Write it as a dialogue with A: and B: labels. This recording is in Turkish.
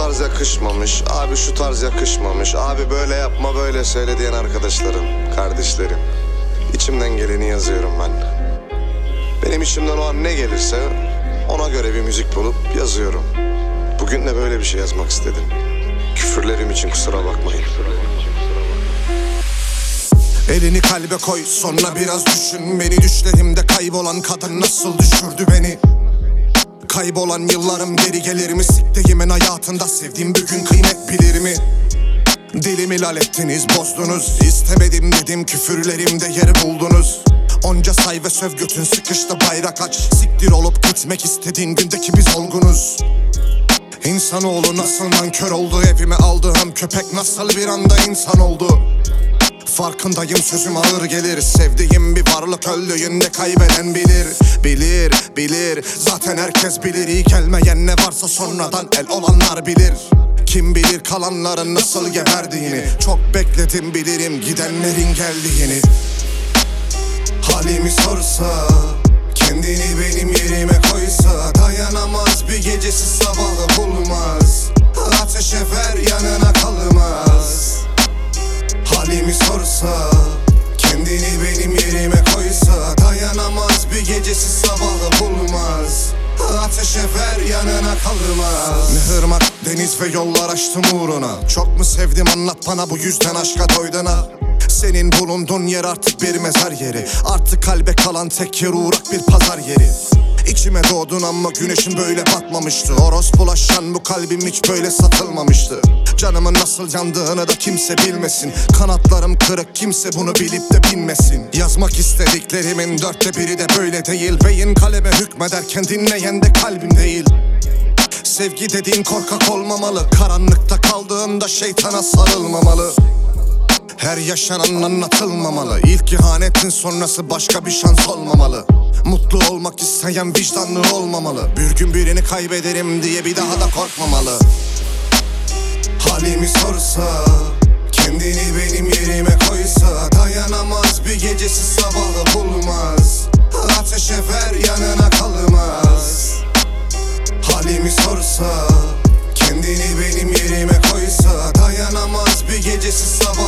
A: tarz yakışmamış, abi şu tarz yakışmamış, abi böyle yapma böyle söyle diyen arkadaşlarım, kardeşlerim. İçimden geleni yazıyorum ben. Benim içimden o an ne gelirse ona göre bir müzik bulup yazıyorum. Bugün de böyle bir şey yazmak istedim. Küfürlerim için kusura bakmayın.
B: Elini kalbe koy, sonra biraz düşün beni. Düşlerimde kaybolan kadın nasıl düşürdü beni? Kaybolan yıllarım geri gelir mi? Siktiğimin hayatında sevdiğim bir gün kıymet bilir mi? Dilimi lal ettiniz, bozdunuz. İstemedim dedim, küfürlerimde yer buldunuz. Onca say ve söv götün sıkıştı, bayrak aç. Siktir olup gitmek istediğin gündeki biz olgunuz. İnsanoğlu nasıl nankör oldu, evime aldığım köpek nasıl bir anda insan oldu. Farkındayım, sözüm ağır gelir. Sevdiğim bir varlık öldüğünde kaybeden bilir. Bilir, zaten herkes bilir. İyi gelmeyen ne varsa sonradan el olanlar bilir. Kim bilir kalanların nasıl geberdiğini. Çok bekledim bilirim gidenlerin geldiğini. Halimi sorsa, kendini benim yerime koysa, dayanamaz bir gecesi sabahı bulmaz. Ateşe ver yanına kalmaz. Halimi sorsa, kendini benim yerime koysa, dayanamaz bir gecesi sabahı bulmaz. Ateşe ver yanına kalmaz. Ne ırmak, deniz ve yollar açtım uğruna. Çok mu sevdim anlat bana, bu yüzden aşka doydun ha. Senin bulunduğun yer artık bir mezar yeri. Artık kalbe kalan tek yer uğrak bir pazar yeri. İçime doğdun ama güneşin böyle batmamıştı. Orospulaşan bu kalbim hiç böyle satılmamıştı. Canımın nasıl yandığını da kimse bilmesin. Kanatlarım kırık, kimse bunu bilip de bilmesin. Yazmak istediklerimin 1/4 de böyle değil. Beyin kaleme hükmederken dinleyen de kalbim değil. Sevgi dediğin korkak olmamalı. Karanlıkta kaldığında şeytana sarılmamalı. Her yaşanan anlatılmamalı. İlk ihanetin sonrası başka bir şans olmamalı. Mutlu olmak isteyen vicdanlı olmamalı. Bir gün birini kaybederim diye bir daha da korkmamalı. Halimi sorsa, kendini benim yerime koysa, dayanamaz bir gecesi sabahı bulmaz. Ateşe ver yanına kalmaz. Halimi sorsa, kendini benim yerime koysa, dayanamaz bir gecesi sabahı